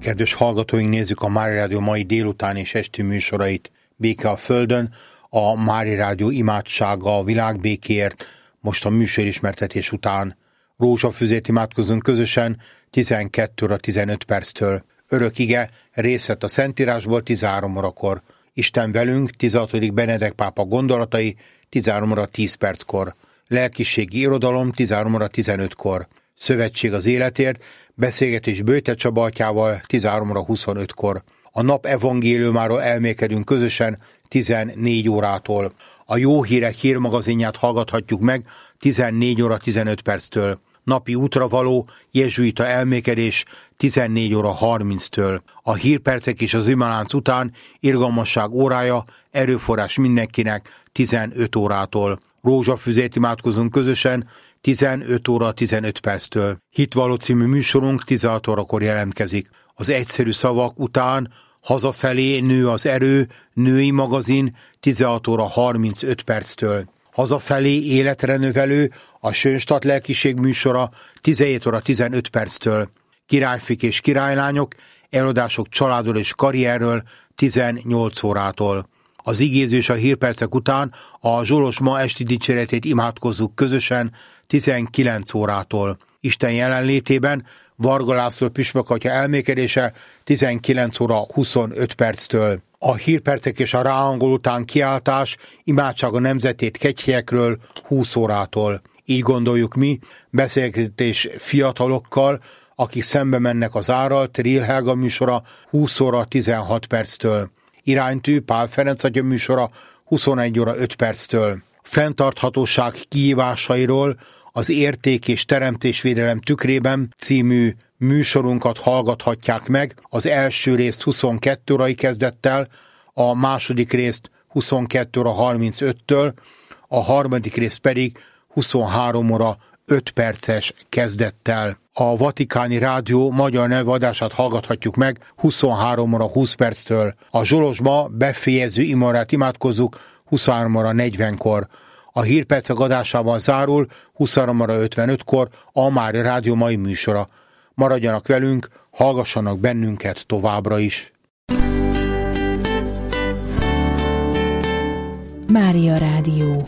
Kedves hallgatóink, nézzük a Mária Rádió mai délután és esti műsorait. Béke a Földön, a Mária Rádió imádsága a világbékéért, most a műsorismertetés után. Rózsafüzét imádkozunk közösen 12 óra 15 perctől. Örök ige, részlet a Szentírásból 13 órakor. Isten velünk, 16. Benedek pápa gondolatai 13 óra 10 perckor. Lelkiségi irodalom 13 óra 15-kor. Szövetség az életért, beszélgetés Böjte Csaba atyával 13 óra 25-kor. A nap evangéliumáról elmélkedünk közösen 14 órától. A Jó Hírek hírmagazinját hallgathatjuk meg 14 óra 15 perctől. Napi útravaló jezsuita elmélkedés 14 óra 30-től. A hírpercek és az imalánc után irgalmasság órája, erőforrás mindenkinek 15 órától. Rózsafüzét imádkozunk közösen 15 óra 15 perctől. Hitvalló című műsorunk 16 órakor jelentkezik. Az egyszerű szavak után Hazafelé nő az erő, női magazin 16 óra 35 perctől. Hazafelé életre növelő, a Sönstadt lelkiség műsora 17 óra 15 perctől. Királyfik és királylányok, előadások családról és karrierről 18 órától. Az igéző és a hírpercek után a Zsolos ma esti dicséretét imádkozzuk közösen 19 órától. Isten jelenlétében Varga László püspök atya elmélkedése 19 óra 25 perctől. A hírpercek és a ráhangol után kiáltás, imádság a nemzetét kegyhelyekről 20 órától. Így gondoljuk mi, beszélgetés fiatalokkal, akik szembe mennek az árral, Trill Helga műsora 20 óra 16 perctől. Iránytű Pál Ferenc atya műsora 21 óra 5 perctől. Fenntarthatóság kihívásairól az Érték és Teremtésvédelem tükrében című műsorunkat hallgathatják meg. Az első részt 22 órai kezdettel, a második részt 22 óra 35-től, a harmadik részt pedig 23 óra 5 perces kezdettel. A Vatikáni Rádió magyar nyelvadását hallgathatjuk meg 23 óra 20 perctől. A Zsolosba befejező imarát imádkozzuk 23 óra 40-kor. A hírpercek adásával zárul 23 óra 55-kor a Mária Rádió mai műsora. Maradjanak velünk, hallgassanak bennünket továbbra is. Mária Rádió.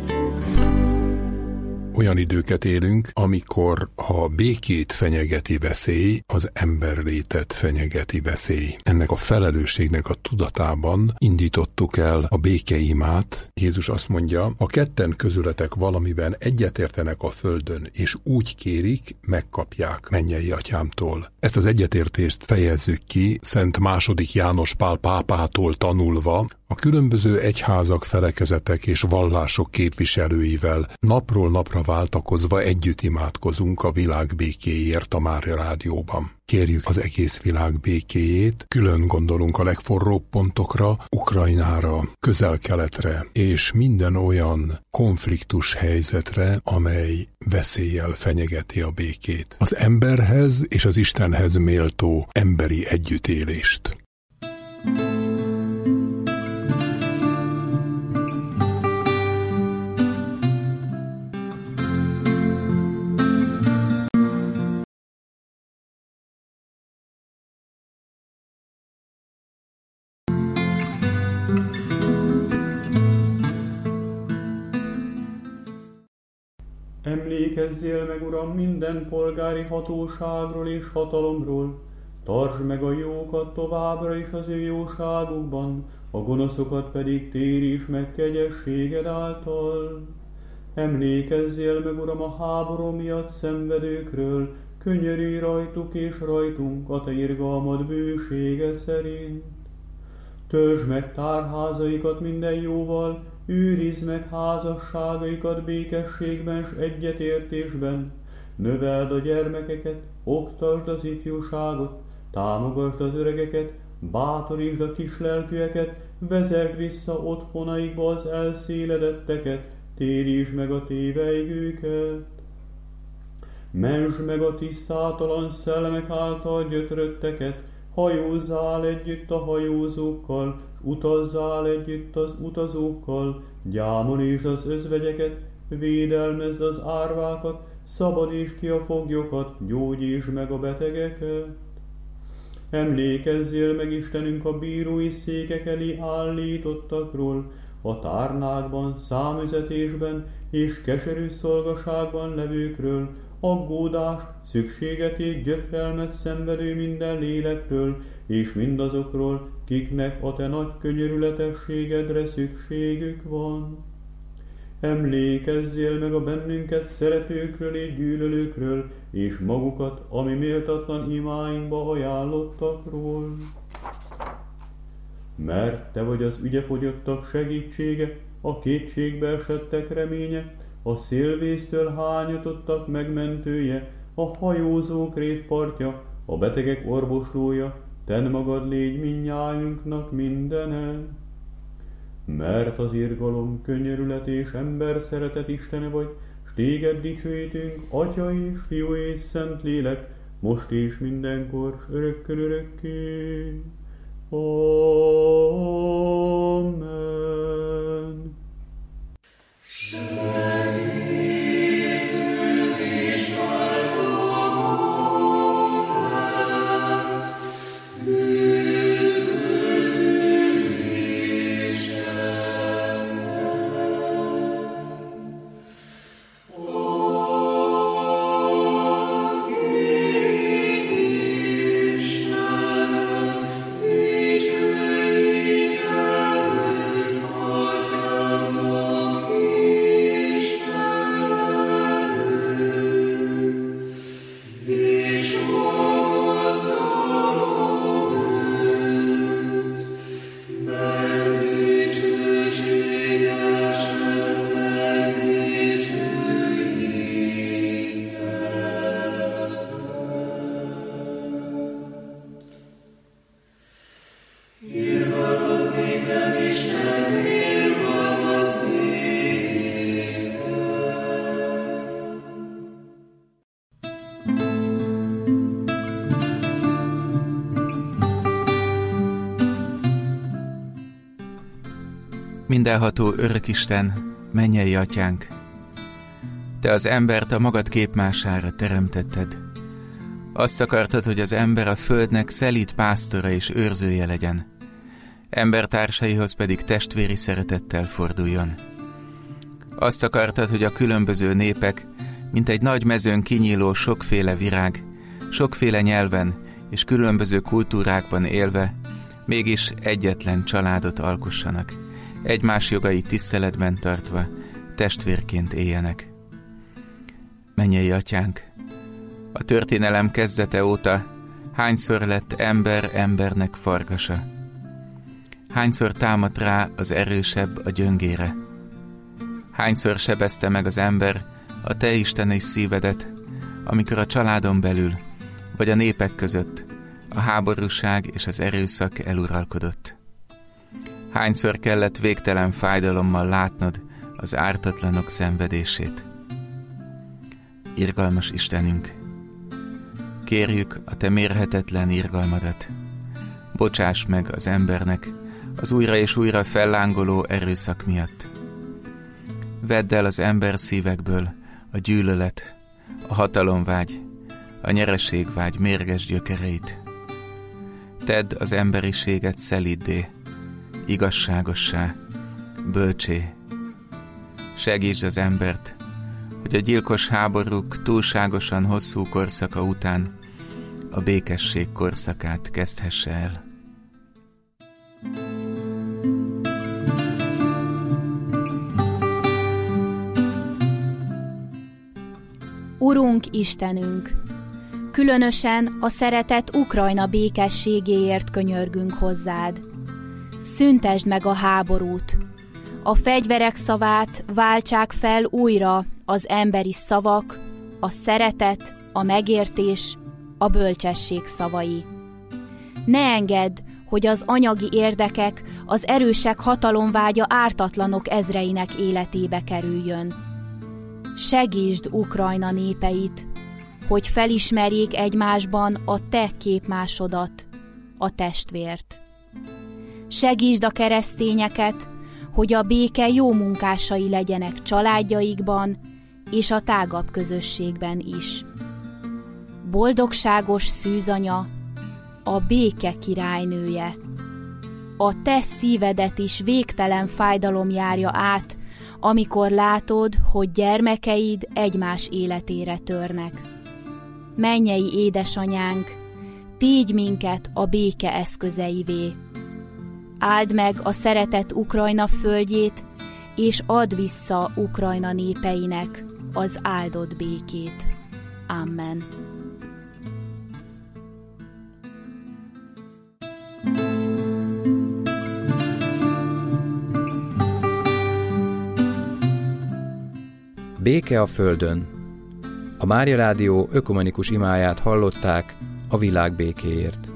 Olyan időket élünk, amikor ha békét fenyegeti veszély, az emberlétet fenyegeti veszély. Ennek a felelősségnek a tudatában indítottuk el a békeimát. Jézus azt mondja, ha ketten közületek valamiben egyetértenek a földön, és úgy kérik, megkapják mennyei atyámtól. Ezt az egyetértést fejezzük ki Szent II. János Pál pápától tanulva, a különböző egyházak, felekezetek és vallások képviselőivel napról napra váltakozva együtt imádkozunk a világ békéért a Mária Rádióban. Kérjük az egész világ békéjét, külön gondolunk a legforróbb pontokra, Ukrajnára, Közel-Keletre és minden olyan konfliktus helyzetre, amely veszéllyel fenyegeti a békét. Az emberhez és az Istenhez méltó emberi együttélést. Emlékezzél meg, Uram, minden polgári hatóságról és hatalomról, tartsd meg a jókat továbbra is az ő jóságukban, a gonoszokat pedig téríts meg kegyességed által. Emlékezzél meg, Uram, a háború miatt szenvedőkről, könyörülj rajtuk és rajtunk a te irgalmad bősége szerint. Töltsd meg tárházaikat minden jóval, őrizd meg házasságaikat békességben s egyetértésben, növeld a gyermekeket, oktasd az ifjúságot, támogasd az öregeket, bátorítsd a kislelkűeket, vezesd vissza otthonaikba az elszéledetteket, térítsd meg a téveigőket. Mentsd meg a tisztátalan szellemek által gyötrötteket, hajózzál együtt a hajózókkal, utazzál együtt az utazókkal, gyámolítsd az özvegyeket, védelmezd az árvákat, szabadítsd ki a foglyokat, gyógyítsd meg a betegeket. Emlékezzél meg, Istenünk, a bírói székek elé állítottakról, a tárnákban, számüzetésben és keserű szolgaságban levőkről, aggódást, szükségetét, gyötrelmet szenvedő minden lélekről, és mindazokról, kiknek a te nagy könyörületességedre szükségük van. Emlékezzél meg a bennünket szeretőkről és gyűlölőkről, és magukat, ami méltatlan imáinkba ajánlottakról. Mert te vagy az ügyefogyottak segítsége, a kétségbe esettek reménye, a szélvésztől hányatottak megmentője, a hajózók révpartja, a betegek orvoslója, tenn magad légy mindnyájunknak mindene. Mert az irgalom, könyörület és ember szeretet Istene vagy, s téged dicsőítünk, Atya és Fiú és Szentlélek, most és mindenkor, s örökkön örökké. Amen. Mindenható Örökisten, mennyei Atyánk, Te az embert a magad képmására teremtetted. Azt akartad, hogy az ember a földnek szelíd pásztora és őrzője legyen, embertársaihoz pedig testvéri szeretettel forduljon. Azt akartad, hogy a különböző népek, mint egy nagy mezőn kinyíló sokféle virág, sokféle nyelven és különböző kultúrákban élve, mégis egyetlen családot alkossanak, egymás jogait tiszteletben tartva, testvérként éljenek. Mennyei Atyánk, a történelem kezdete óta hányszor lett ember embernek farkasa? Hányszor támadt rá az erősebb a gyöngére? Hányszor sebezte meg az ember a te isteni szívedet, amikor a családon belül, vagy a népek között a háborúság és az erőszak eluralkodott? Hányszor kellett végtelen fájdalommal látnod az ártatlanok szenvedését? Irgalmas Istenünk, kérjük a te mérhetetlen irgalmadat. Bocsáss meg az embernek az újra és újra fellángoló erőszak miatt. Vedd el az ember szívekből a gyűlölet, a hatalomvágy, a nyereségvágy mérges gyökereit. Tedd az emberiséget szelíddé, igazságossá, bölcsé. Segítsd az embert, hogy a gyilkos háborúk túlságosan hosszú korszaka után a békesség korszakát kezdhesse el. Urunk Istenünk, különösen a szeretett Ukrajna békességéért könyörgünk hozzád. Szüntesd meg a háborút, a fegyverek szavát váltsák fel újra az emberi szavak, a szeretet, a megértés, a bölcsesség szavai. Ne engedd, hogy az anyagi érdekek, az erősek hatalomvágya ártatlanok ezreinek életébe kerüljön. Segítsd Ukrajna népeit, hogy felismerjék egymásban a te képmásodat, a testvért. Segítsd a keresztényeket, hogy a béke jó munkásai legyenek családjaikban és a tágabb közösségben is. Boldogságos szűzanya, a béke királynője. A te szívedet is végtelen fájdalom járja át, amikor látod, hogy gyermekeid egymás életére törnek. Mennyei édesanyánk, tégy minket a béke eszközeivé. Áld meg a szeretett Ukrajna földjét, és add vissza Ukrajna népeinek az áldott békét. Amen. Béke a földön. A Mária Rádió ökumenikus imáját hallották a világ békéért.